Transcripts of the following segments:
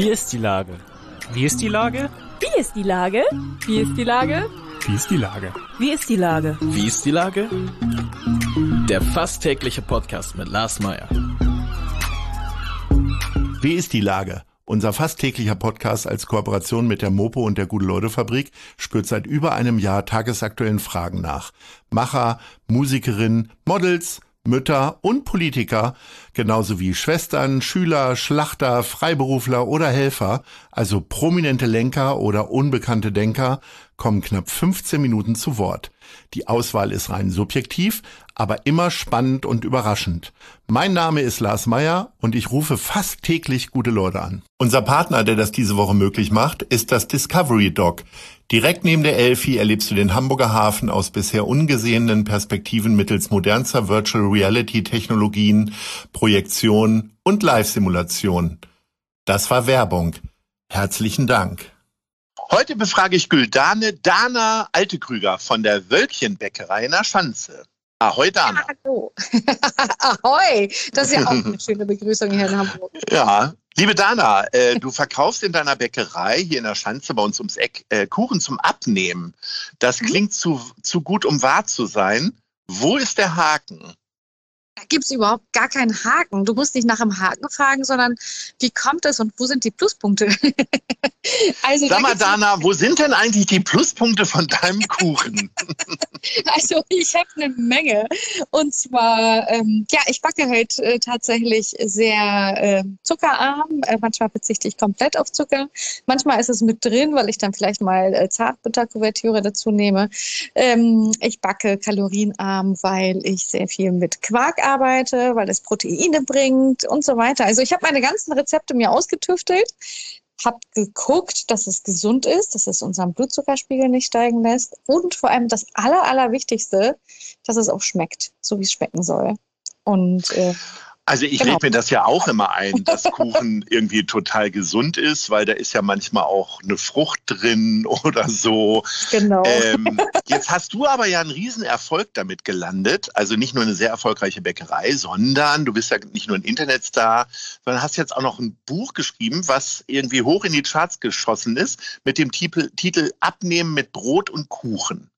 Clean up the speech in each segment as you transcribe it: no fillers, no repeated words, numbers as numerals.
ist die Lage? Wie ist die Lage? Wie ist die Lage? Wie ist die Lage? Wie ist die Lage? Wie ist die Lage? Wie ist die Lage? Der fast tägliche Podcast mit Lars Meyer. Wie ist die Lage? Unser fast täglicher Podcast als Kooperation mit der Mopo und der Gute-Leute-Fabrik spürt seit über einem Jahr tagesaktuellen Fragen nach. Macher, Musikerinnen, Models, Mütter und Politiker, genauso wie Schwestern, Schüler, Schlachter, Freiberufler oder Helfer, also prominente Lenker oder unbekannte Denker, kommen knapp 15 Minuten zu Wort. Die Auswahl ist rein subjektiv, aber immer spannend und überraschend. Mein Name ist Lars Meyer und ich rufe fast täglich gute Leute an. Unser Partner, der das diese Woche möglich macht, ist das Discovery Dock. Direkt neben der Elfi erlebst du den Hamburger Hafen aus bisher ungesehenen Perspektiven mittels modernster Virtual Reality Technologien, Projektion und Live-Simulation. Das war Werbung. Herzlichen Dank. Heute befrage ich Güldane Dana Altekrüger von der Wölkchenbäckerei in der Schanze. Ahoi, Dana. Hallo. Ahoi. Das ist ja auch eine schöne Begrüßung hier in Hamburg. Ja, liebe Dana, du verkaufst in deiner Bäckerei hier in der Schanze bei uns ums Eck Kuchen zum Abnehmen. Das klingt zu gut, um wahr zu sein. Wo ist der Haken? Da gibt es überhaupt gar keinen Haken. Du musst nicht nach dem Haken fragen, sondern wie kommt es und wo sind die Pluspunkte? Also, sag mal, Dana, wo sind denn eigentlich die Pluspunkte von deinem Kuchen? Also ich habe eine Menge. Und zwar, ich backe halt tatsächlich sehr zuckerarm. Manchmal verzichte ich komplett auf Zucker. Manchmal ist es mit drin, weil ich dann vielleicht mal Zartbitterkuvertüre dazu nehme. Ich backe kalorienarm, weil ich sehr viel mit Quark arbeite, weil es Proteine bringt und so weiter. Also ich habe meine ganzen Rezepte mir ausgetüftelt, habe geguckt, dass es gesund ist, dass es unseren Blutzuckerspiegel nicht steigen lässt und vor allem das Allerwichtigste, dass es auch schmeckt, so wie es schmecken soll. Und also ich rede mir das ja auch immer ein, dass Kuchen irgendwie total gesund ist, weil da ist ja manchmal auch eine Frucht drin oder so. Genau. Jetzt hast du aber ja einen Riesenerfolg damit gelandet. Also nicht nur eine sehr erfolgreiche Bäckerei, sondern du bist ja nicht nur ein Internetstar, sondern hast jetzt auch noch ein Buch geschrieben, was irgendwie hoch in die Charts geschossen ist, mit dem Titel Abnehmen mit Brot und Kuchen.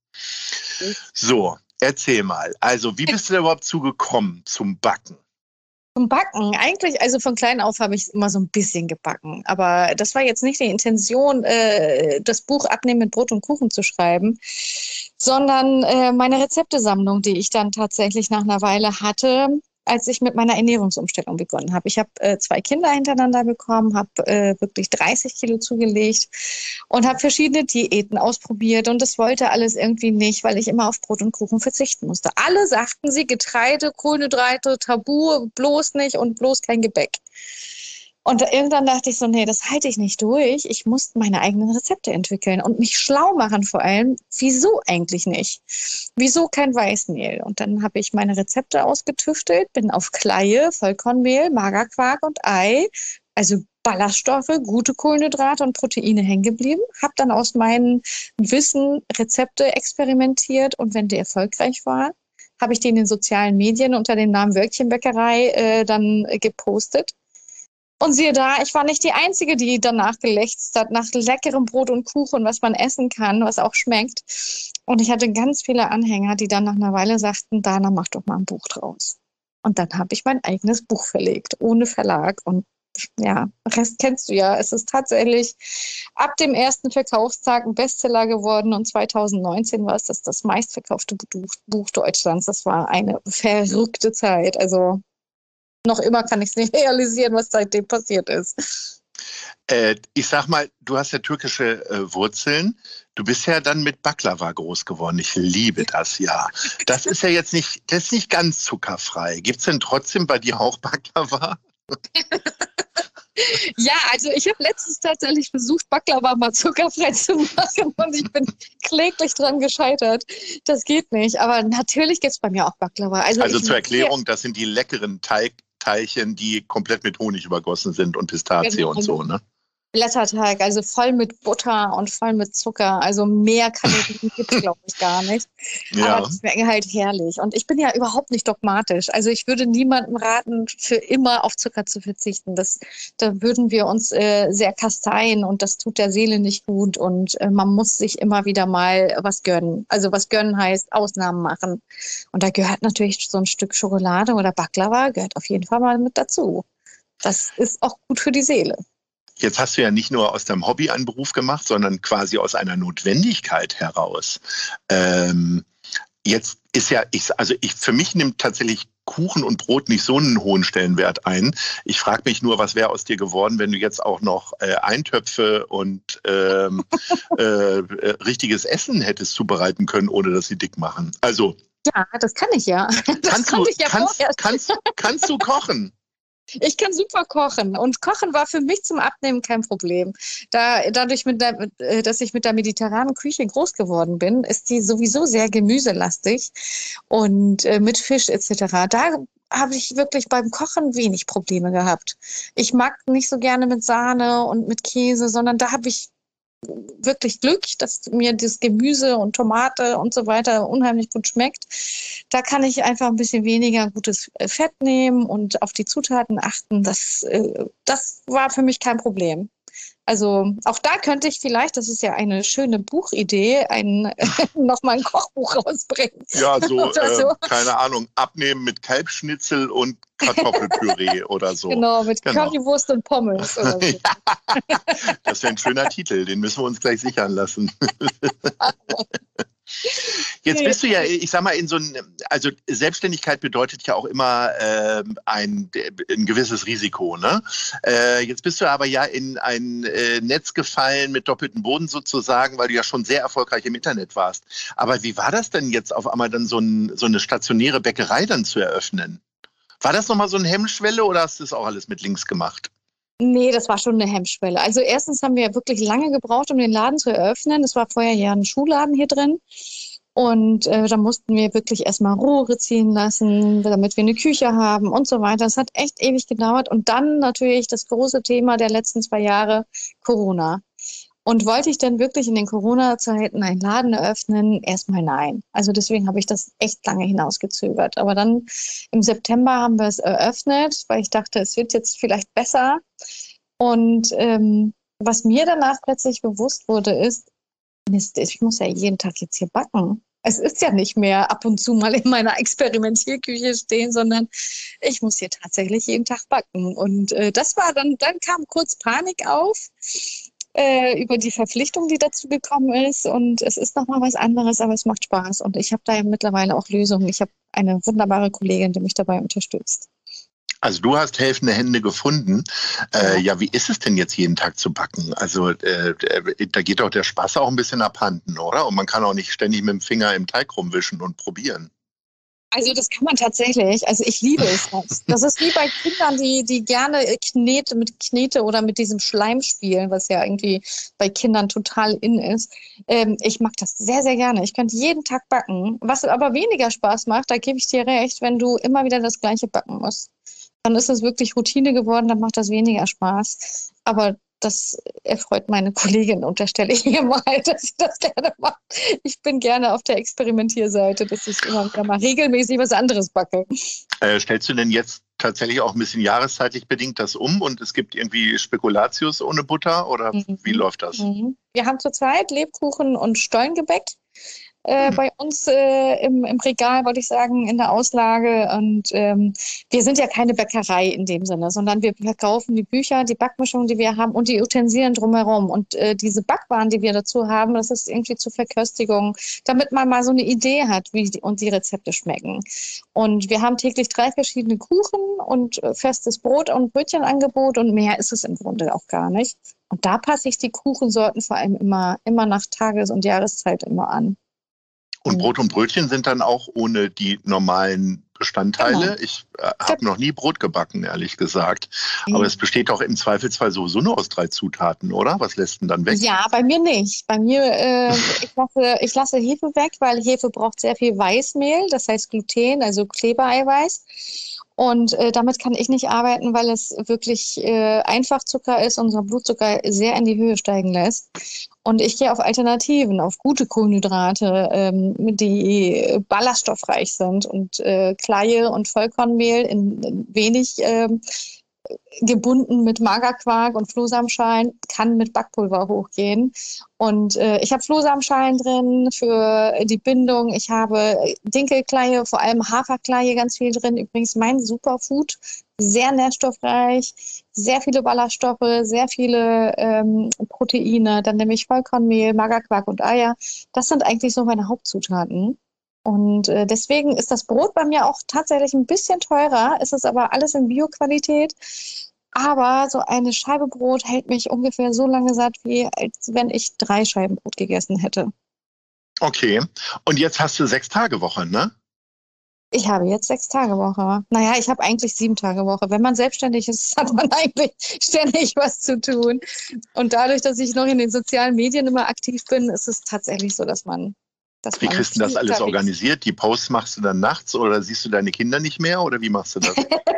So, erzähl mal. Also wie bist du da überhaupt zugekommen zum Backen? Zum Backen, eigentlich, also von klein auf habe ich immer so ein bisschen gebacken. Aber das war jetzt nicht die Intention, das Buch Abnehmen mit Brot und Kuchen zu schreiben, sondern meine Rezeptesammlung, die ich dann tatsächlich nach einer Weile hatte, als ich mit meiner Ernährungsumstellung begonnen habe. Ich habe 2 Kinder hintereinander bekommen, habe wirklich 30 Kilo zugelegt und habe verschiedene Diäten ausprobiert und das wollte alles irgendwie nicht, weil ich immer auf Brot und Kuchen verzichten musste. Alle sagten sie, Getreide, Kohlenhydrate, Tabu, bloß nicht und bloß kein Gebäck. Und irgendwann dachte ich so, nee, das halte ich nicht durch. Ich muss meine eigenen Rezepte entwickeln und mich schlau machen vor allem. Wieso eigentlich nicht? Wieso kein Weißmehl? Und dann habe ich meine Rezepte ausgetüftelt, bin auf Kleie, Vollkornmehl, Magerquark und Ei, also Ballaststoffe, gute Kohlenhydrate und Proteine hängen geblieben. Habe dann aus meinem Wissen Rezepte experimentiert und wenn die erfolgreich waren, habe ich die in den sozialen Medien unter dem Namen Wölkchenbäckerei dann gepostet. Und siehe da, ich war nicht die Einzige, die danach gelächzt hat, nach leckerem Brot und Kuchen, was man essen kann, was auch schmeckt. Und ich hatte ganz viele Anhänger, die dann nach einer Weile sagten, Dana, mach doch mal ein Buch draus. Und dann habe ich mein eigenes Buch verlegt, ohne Verlag. Und ja, Rest kennst du ja. Es ist tatsächlich ab dem ersten Verkaufstag ein Bestseller geworden. Und 2019 war es das meistverkaufte Buch Deutschlands. Das war eine verrückte Zeit. Also noch immer kann ich es nicht realisieren, was seitdem passiert ist. Ich sag mal, du hast ja türkische Wurzeln. Du bist ja dann mit Baklava groß geworden. Ich liebe das, ja. Das ist ja jetzt nicht, das ist nicht ganz zuckerfrei. Gibt es denn trotzdem bei dir auch Baklava? Ja, also ich habe letztens tatsächlich versucht, Baklava mal zuckerfrei zu machen und ich bin kläglich dran gescheitert. Das geht nicht, aber natürlich gibt es bei mir auch Baklava. Also zur Erklärung, das sind die leckeren Teilchen, die komplett mit Honig übergossen sind und Pistazie und so, ne? Blätterteig, also voll mit Butter und voll mit Zucker. Also mehr Kalorien gibt es, glaube ich, gar nicht. Ja. Aber die schmecken halt herrlich. Und ich bin ja überhaupt nicht dogmatisch. Also ich würde niemandem raten, für immer auf Zucker zu verzichten. Da würden wir uns sehr kasteien und das tut der Seele nicht gut. Und man muss sich immer wieder mal was gönnen. Also was gönnen heißt Ausnahmen machen. Und da gehört natürlich so ein Stück Schokolade oder Baklava, gehört auf jeden Fall mal mit dazu. Das ist auch gut für die Seele. Jetzt hast du ja nicht nur aus deinem Hobby einen Beruf gemacht, sondern quasi aus einer Notwendigkeit heraus. Jetzt ist ja, für mich nimmt tatsächlich Kuchen und Brot nicht so einen hohen Stellenwert ein. Ich frage mich nur, was wäre aus dir geworden, wenn du jetzt auch noch Eintöpfe und richtiges Essen hättest zubereiten können, ohne dass sie dick machen. Also Ja, das kann ich ja. Kannst du kochen? Ich kann super kochen und Kochen war für mich zum Abnehmen kein Problem. Dadurch, dass ich mit der mediterranen Küche groß geworden bin, ist die sowieso sehr gemüselastig und mit Fisch etc. Da habe ich wirklich beim Kochen wenig Probleme gehabt. Ich mag nicht so gerne mit Sahne und mit Käse, sondern da habe ich wirklich Glück, dass mir das Gemüse und Tomate und so weiter unheimlich gut schmeckt. Da kann ich einfach ein bisschen weniger gutes Fett nehmen und auf die Zutaten achten. Das war für mich kein Problem. Also auch da könnte ich vielleicht, das ist ja eine schöne Buchidee, nochmal ein Kochbuch rausbringen. Ja, so, so. Keine Ahnung, abnehmen mit Kalbschnitzel und Kartoffelpüree oder so. Genau, mit Currywurst und Pommes oder so. Ja, das wäre ein schöner Titel, den müssen wir uns gleich sichern lassen. Jetzt bist du ja, ich sag mal, also Selbstständigkeit bedeutet ja auch immer ein gewisses Risiko, ne? Jetzt bist du aber ja in ein Netz gefallen mit doppeltem Boden sozusagen, weil du ja schon sehr erfolgreich im Internet warst. Aber wie war das denn jetzt auf einmal dann so eine stationäre Bäckerei dann zu eröffnen? War das nochmal so eine Hemmschwelle oder hast du das auch alles mit links gemacht? Nee, das war schon eine Hemmschwelle. Also erstens haben wir wirklich lange gebraucht, um den Laden zu eröffnen. Es war vorher ja ein Schuhladen hier drin. Und da mussten wir wirklich erstmal Rohre ziehen lassen, damit wir eine Küche haben und so weiter. Das hat echt ewig gedauert. Und dann natürlich das große Thema der letzten 2 Jahre, Corona. Und wollte ich denn wirklich in den Corona-Zeiten einen Laden eröffnen? Erstmal nein. Also deswegen habe ich das echt lange hinausgezögert. Aber dann im September haben wir es eröffnet, weil ich dachte, es wird jetzt vielleicht besser. Und was mir danach plötzlich bewusst wurde, ist, Mist, ich muss ja jeden Tag jetzt hier backen. Es ist ja nicht mehr ab und zu mal in meiner Experimentierküche stehen, sondern ich muss hier tatsächlich jeden Tag backen. Und das war dann kam kurz Panik auf über die Verpflichtung, die dazu gekommen ist. Und es ist nochmal was anderes, aber es macht Spaß. Und ich habe da ja mittlerweile auch Lösungen. Ich habe eine wunderbare Kollegin, die mich dabei unterstützt. Also du hast helfende Hände gefunden. Ja, wie ist es denn jetzt jeden Tag zu backen? Also da geht doch der Spaß auch ein bisschen abhanden, oder? Und man kann auch nicht ständig mit dem Finger im Teig rumwischen und probieren. Also das kann man tatsächlich. Also ich liebe es. Das ist wie bei Kindern, die gerne mit Knete oder mit diesem Schleim spielen, was ja irgendwie bei Kindern total in ist. Ich mag das sehr, sehr gerne. Ich könnte jeden Tag backen. Was aber weniger Spaß macht, da gebe ich dir recht, wenn du immer wieder das Gleiche backen musst. Dann ist es wirklich Routine geworden, dann macht das weniger Spaß. Aber das erfreut meine Kollegin, unterstelle ich ihr mal, dass sie das gerne macht. Ich bin gerne auf der Experimentierseite, dass ich immer wieder mal regelmäßig was anderes backe. Stellst du denn jetzt tatsächlich auch ein bisschen jahreszeitlich bedingt das um und es gibt irgendwie Spekulatius ohne Butter oder wie läuft das? Wir haben zurzeit Lebkuchen und Stollengebäck. Bei uns im Regal, wollte ich sagen, in der Auslage. Und wir sind ja keine Bäckerei in dem Sinne, sondern wir verkaufen die Bücher, die Backmischungen, die wir haben und die Utensilien drumherum. Und diese Backwaren, die wir dazu haben, das ist irgendwie zur Verköstigung, damit man mal so eine Idee hat, wie die Rezepte schmecken. Und wir haben täglich 3 verschiedene Kuchen und festes Brot- und Brötchenangebot und mehr ist es im Grunde auch gar nicht. Und da passe ich die Kuchensorten vor allem immer nach Tages- und Jahreszeit immer an. Und Brot und Brötchen sind dann auch ohne die normalen Bestandteile. Genau. Ich habe noch nie Brot gebacken, ehrlich gesagt. Aber es besteht doch im Zweifelsfall sowieso nur aus 3 Zutaten, oder? Was lässt denn dann weg? Ja, bei mir nicht. Bei mir, ich lasse Hefe weg, weil Hefe braucht sehr viel Weißmehl, das heißt Gluten, also Klebereiweiß. Und damit kann ich nicht arbeiten, weil es wirklich Einfachzucker ist und unser Blutzucker sehr in die Höhe steigen lässt. Und ich gehe auf Alternativen, auf gute Kohlenhydrate, die ballaststoffreich sind und Kleie und Vollkornmehl in wenig gebunden mit Magerquark und Flohsamenschalen, kann mit Backpulver hochgehen. Und ich habe Flohsamenschalen drin für die Bindung. Ich habe Dinkelkleie, vor allem Haferkleie ganz viel drin. Übrigens mein Superfood, sehr nährstoffreich, sehr viele Ballaststoffe, sehr viele Proteine. Dann nehme ich Vollkornmehl, Magerquark und Eier. Das sind eigentlich so meine Hauptzutaten. Und deswegen ist das Brot bei mir auch tatsächlich ein bisschen teurer. Es ist aber alles in Bio-Qualität. Aber so eine Scheibe Brot hält mich ungefähr so lange satt, wie als wenn ich 3 Scheiben Brot gegessen hätte. Okay. Und jetzt hast du 6-Tage-Woche, ne? Ich habe jetzt 6-Tage-Woche. Naja, ich habe eigentlich 7-Tage-Woche. Wenn man selbstständig ist, hat man eigentlich ständig was zu tun. Und dadurch, dass ich noch in den sozialen Medien immer aktiv bin, ist es tatsächlich so, dass man Wie kriegst du das alles organisiert? Die Posts machst du dann nachts oder siehst du deine Kinder nicht mehr oder wie machst du das?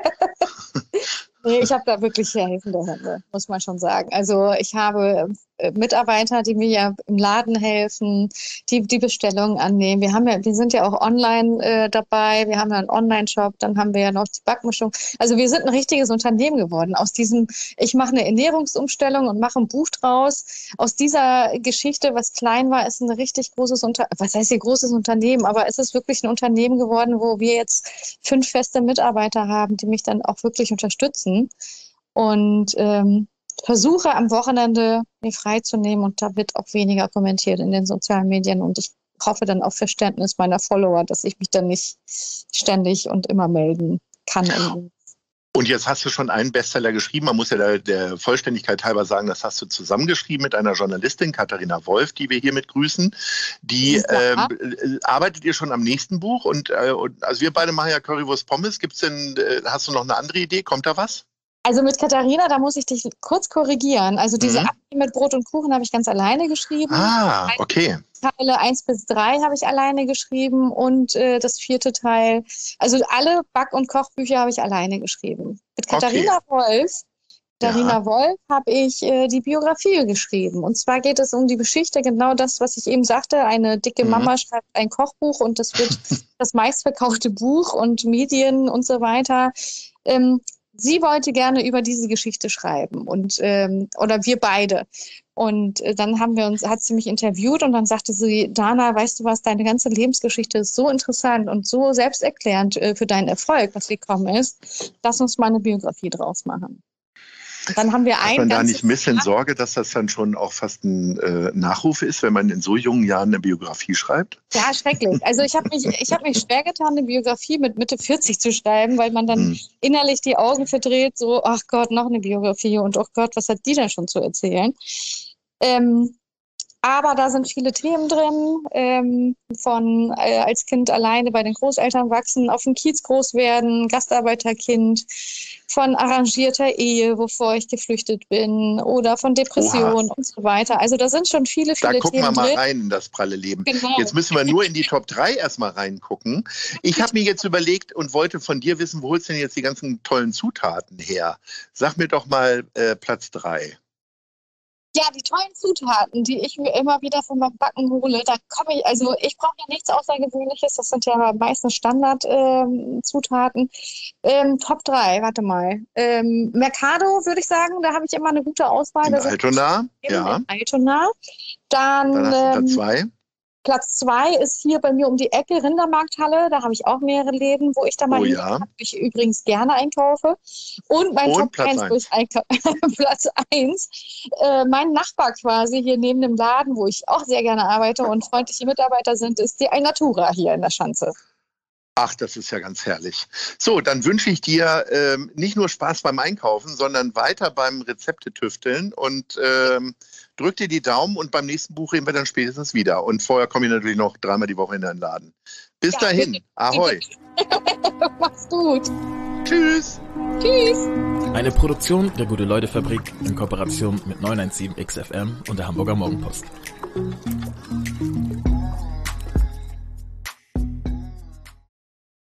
Nee, ich habe da wirklich sehr helfende Hände, muss man schon sagen. Also ich habe Mitarbeiter, die mir ja im Laden helfen, die Bestellungen annehmen. Wir sind ja auch online dabei. Wir haben ja einen Online-Shop, dann haben wir ja noch die Backmischung. Also wir sind ein richtiges Unternehmen geworden. Aus diesem, ich mache eine Ernährungsumstellung und mache ein Buch draus. Aus dieser Geschichte, was klein war, ist ein richtig großes was heißt hier großes Unternehmen, aber es ist wirklich ein Unternehmen geworden, wo wir jetzt 5 feste Mitarbeiter haben, die mich dann auch wirklich unterstützen. Und versuche am Wochenende mir freizunehmen und da wird auch weniger kommentiert in den sozialen Medien und ich hoffe dann auf Verständnis meiner Follower, dass ich mich dann nicht ständig und immer melden kann. Und jetzt hast du schon einen Bestseller geschrieben. Man muss ja der Vollständigkeit halber sagen, das hast du zusammengeschrieben mit einer Journalistin, Katharina Wolf, die wir hiermit grüßen. Die arbeitet ihr schon am nächsten Buch? Und also wir beide machen ja Currywurst Pommes. Hast du noch eine andere Idee? Kommt da was? Also mit Katharina, da muss ich dich kurz korrigieren. Also diese Abend mit Brot und Kuchen habe ich ganz alleine geschrieben. Ah, okay. Teile 1 bis 3 habe ich alleine geschrieben und das 4. Teil. Also alle Back- und Kochbücher habe ich alleine geschrieben. Mit Katharina Wolf habe ich die Biografie geschrieben. Und zwar geht es um die Geschichte, genau das, was ich eben sagte. Eine dicke Mama schreibt ein Kochbuch und das wird das meistverkaufte Buch und Medien und so weiter. Sie wollte gerne über diese Geschichte schreiben und oder wir beide. Und dann hat sie mich interviewt und dann sagte sie, Dana, weißt du was, deine ganze Lebensgeschichte ist so interessant und so selbsterklärend für deinen Erfolg, was gekommen ist. Lass uns mal eine Biografie draus machen. Dann haben wir Hat man da nicht ein bisschen Sorge, dass das dann schon auch fast ein Nachruf ist, wenn man in so jungen Jahren eine Biografie schreibt? Ja, schrecklich. Also ich hab mich schwer getan, eine Biografie mit Mitte 40 zu schreiben, weil man dann innerlich die Augen verdreht, so, ach Gott, noch eine Biografie und ach Gott, was hat die denn schon zu erzählen? Aber da sind viele Themen drin, von als Kind alleine bei den Großeltern wachsen, auf dem Kiez groß werden, Gastarbeiterkind, von arrangierter Ehe, wovor ich geflüchtet bin, oder von Depressionen und so weiter. Also da sind schon viele Themen drin. Da gucken wir mal rein in das pralle Leben. Genau. Jetzt müssen wir nur in die Top 3 erstmal reingucken. Ich habe mir jetzt überlegt und wollte von dir wissen, wo holst du denn jetzt die ganzen tollen Zutaten her? Sag mir doch mal Platz 3. Ja, die tollen Zutaten, die ich mir immer wieder von meinem Backen hole, ich brauche ja nichts Außergewöhnliches, das sind ja meistens Standard-Zutaten. Top 3, warte mal. Mercado würde ich sagen, da habe ich immer eine gute Auswahl. In Altona, ja. In Altona. Dann hast du Platz 2. Platz 2 ist hier bei mir um die Ecke, Rindermarkthalle. Da habe ich auch mehrere Läden, wo ich da mal ich übrigens gerne einkaufe. Und mein Top 1, wo ich Platz 1. Mein Nachbar quasi hier neben dem Laden, wo ich auch sehr gerne arbeite und freundliche Mitarbeiter sind, ist die Alnatura hier in der Schanze. Ach, das ist ja ganz herrlich. So, dann wünsche ich dir nicht nur Spaß beim Einkaufen, sondern weiter beim Rezepte-Tüfteln und drück dir die Daumen und beim nächsten Buch reden wir dann spätestens wieder. Und vorher komme ich natürlich noch 3-mal die Woche in deinen Laden. Bis dahin. Bitte. Ahoi. Mach's gut. Tschüss. Tschüss. Eine Produktion der Gute-Leute-Fabrik in Kooperation mit 917 XFM und der Hamburger Morgenpost.